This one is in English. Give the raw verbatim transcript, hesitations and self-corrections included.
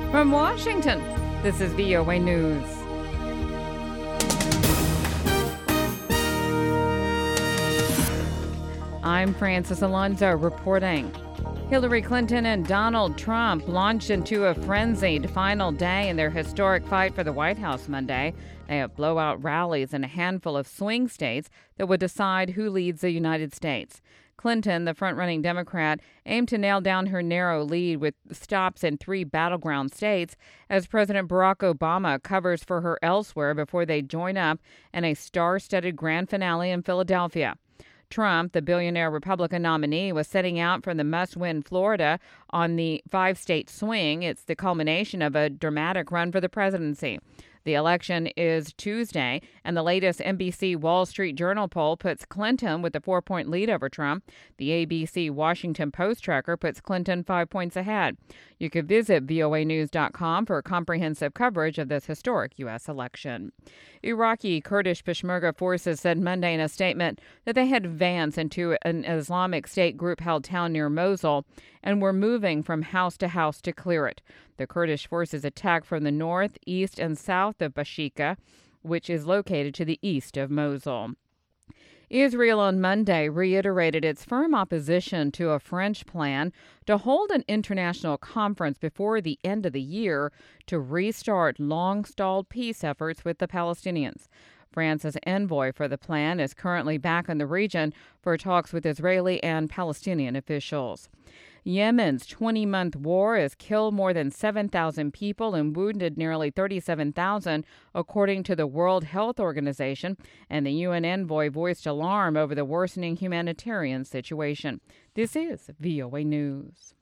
From Washington, this is V O A News. I'm Francis Alonso reporting. Hillary Clinton and Donald Trump launched into a frenzied final day in their historic fight for the White House Monday. They have blowout rallies in a handful of swing states that would decide who leads the United States. Clinton, the front-running Democrat, aimed to nail down her narrow lead with stops in three battleground states as President Barack Obama covers for her elsewhere before they join up in a star-studded grand finale in Philadelphia. Trump, the billionaire Republican nominee, was setting out from the must-win Florida on the five-state swing. It's the culmination of a dramatic run for the presidency. The election is Tuesday, and the latest N B C Wall Street Journal poll puts Clinton with a four-point lead over Trump. The A B C Washington Post tracker puts Clinton five points ahead. You could visit V O A news dot com for comprehensive coverage of this historic U S election. Iraqi Kurdish Peshmerga forces said Monday in a statement that they had advanced into an Islamic State group-held town near Mosul and were moving from house to house to clear it. The Kurdish forces attacked from the north, east, and south of Bashika, which is located to the east of Mosul. Israel on Monday reiterated its firm opposition to a French plan to hold an international conference before the end of the year to restart long-stalled peace efforts with the Palestinians. France's envoy for the plan is currently back in the region for talks with Israeli and Palestinian officials. Yemen's twenty-month war has killed more than seven thousand people and wounded nearly thirty-seven thousand, according to the World Health Organization, and the U N envoy voiced alarm over the worsening humanitarian situation. This is V O A News.